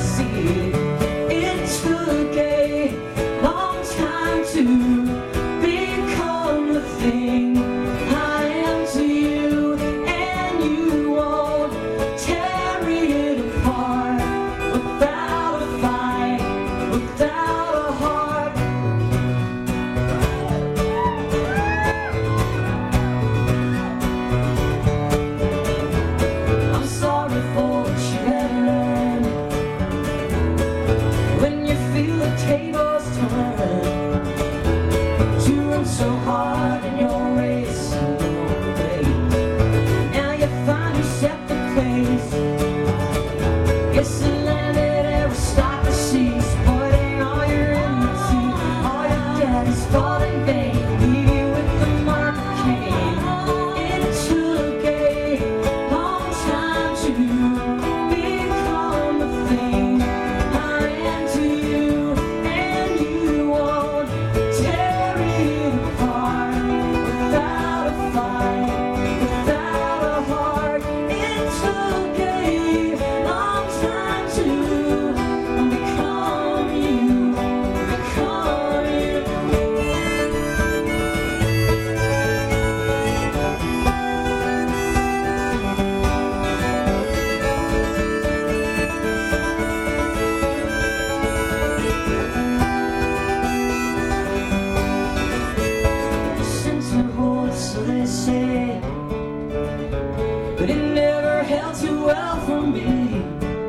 see. It took a long time to become the thing I am to you, and you won't tear it apart without a fight, without a heart. I'm sorry for what you had learned. When you feel the tables turn, you run so hard in your race, now you find your separate place. It's the landed aristocracies, putting all your enmity, all your debt is fall in vain. Leave you with the marker cane. It took a long time to become the thing I am to you, and you won't tear it apart without a fight, without a heart. It took a long time to become you, become you. Center holds, so they say, but it never held too well for me.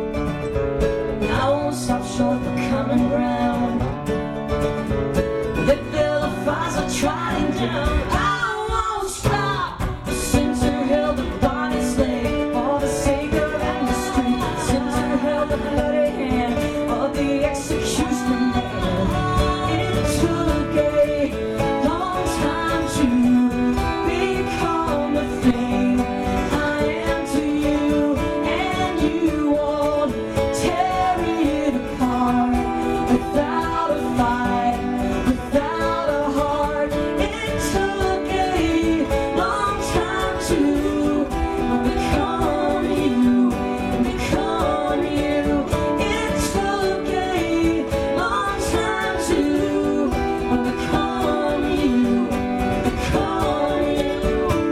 I won't stop short of common ground. They build a fires are trodden down. I won't stop. The center held the body slave for the sake of industry. The center held the bloody hand of the executioner man. It took a long time to become the thing I am to you, and you won't tear it apart without a fight, without a heart. It took a long time to become you, become you. It took a long time to become you, become you.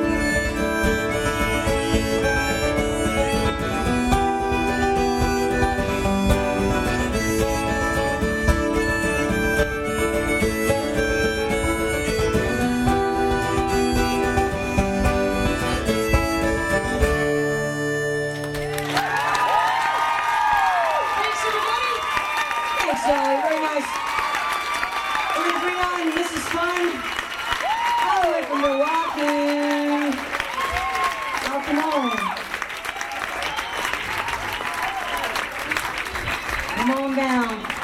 Thanks, everybody. Thanks, very nice. We're gonna bring on Mrs. Fun, all the way from Milwaukee. Welcome home. Come on down.